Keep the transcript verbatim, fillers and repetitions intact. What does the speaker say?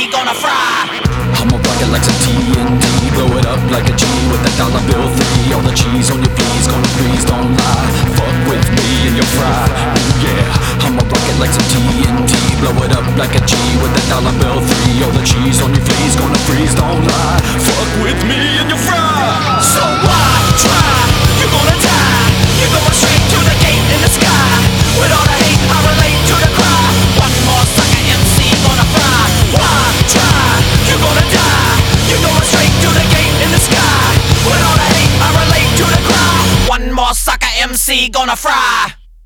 C gonna fry. I'ma rock it like some T N T, blow it up like a G with a dollar bill three. All the cheese on your fleas gonna freeze, don't lie. Fuck with me and you'll fry. Ooh yeah, I'ma rock it like some T N T, blow it up like a G with a dollar bill three. All the cheese on your fleas gonna freeze, don't lie. Fuck with me and you'll fry. So why try? You're gonna die. You're going straight to the gate in the sky. With all the hate, I relate to the cry. One more sucker M C gonna fry. Why try? You're gonna die. You're going straight to the gate in the sky. With all the hate, I relate to the cry. One more sucker M C gonna fry.